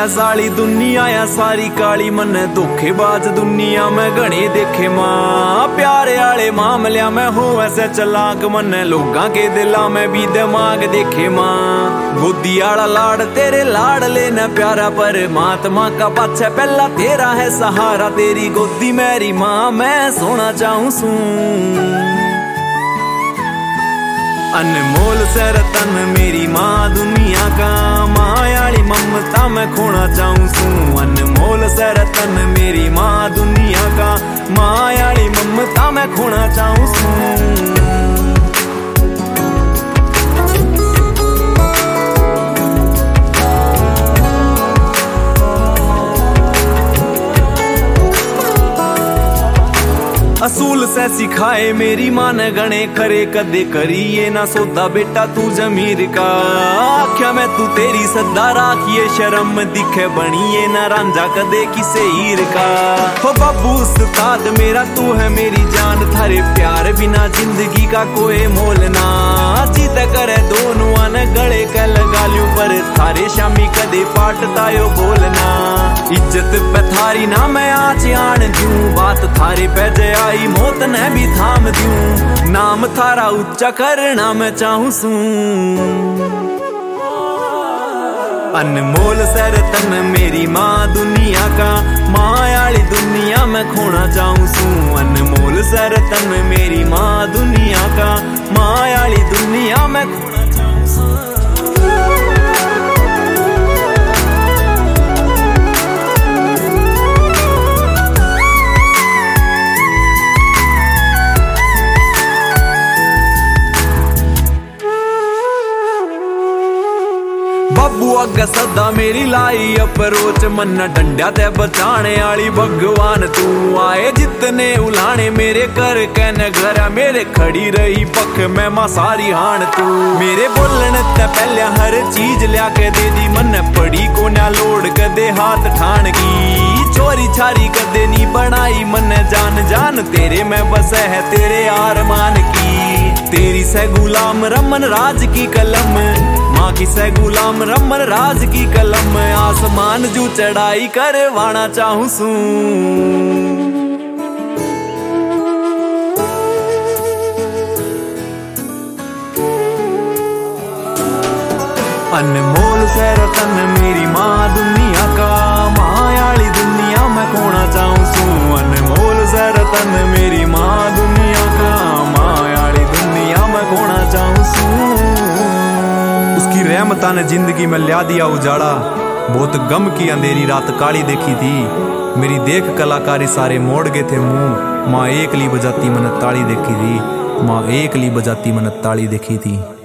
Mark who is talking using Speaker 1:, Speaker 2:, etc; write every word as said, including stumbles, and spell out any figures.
Speaker 1: साली दुनिया या सारी काली मन धोखेबाज दुनिया में घने देखे मां प्यारे आले मामलिया में हो ऐसे चलाक मन लोगां के दिला में भी दिमाग देखे मां गोदी आला लाड़ तेरे लाड़ लेना प्यारा परमात्मा का पाछे पहला तेरा है सहारा तेरी गोदी मेरी मां मैं सोना चाहूं सू अनमोल से रतन मेरी माँ दुनिया का मायाली ममता मैं खोना चाहूं सू अनमोल से रतन मेरी माँ दुनिया का मायाली ममता मैं खोना चाहूं सू असूल से सिखाए मेरी मां ने गणे करे कदे करी ये ना सौदा बेटा तू जमीर का आख्या मैं तू तेरी सदा राखिए शर्म दिखे बनिए ना रांझा कदे किसे हीर का हो बाबू उस्ताद मेरा तू है मेरी जान थारे प्यार बिना जिंदगी का कोई मोल ना जीत करे दोनों ने गले के लगा लू पर थारे शामी कदे पाटता यो बोलना इज्जत पे थारी ना मैं आज आन दूं बात थारे पे जे आई मौत ने भी थाम दूं नाम थारा ऊंचा करना मैं चाहूं सू अनमोल से रतन मेरी माँ दुनिया का मायाली दुनिया में खोना चाहूं सू अनमोल से रतन मेरी माँ दुनिया का मायाली दुनिया में खोना चाहूं सू बाबू अग सदा मेरी लाई अप्रोच मन डंडा ते बचाने आली भगवान तू आए जितने उलाने मेरे कर कहने घर मेरे खड़ी रही पख में मां सारी हान तू मेरे बोलने ते पहले हर चीज लिया के दे दी मन पड़ी को ना लोड कदे हाथ ठान की चोरी छारी कदे नी बनाई मन जान जान तेरे में बस है तेरे आरमान की तेरी से गुलाम रमन राज की कलम माँ की से गुलाम रमन राज की कलम आसमान जू चढ़ाई करवाना चाहूं सू अनमोल से रतन मेरी माँ दुनिया का मायाली दुनिया में खोना चाहूं सू अनमोल से रतन मेरी माँ दुनिया का मायाली दुनिया में खोना चाहूं सू उसकी रहमता ने जिंदगी में ल्या दिया उजाड़ा बहुत गम की अंधेरी रात काली देखी थी मेरी देख कलाकारी सारे मोड़ गए थे मुंह माँ एक ली बजाती मन ताली देखी थी माँ एक ली बजाती मन ताली देखी थी।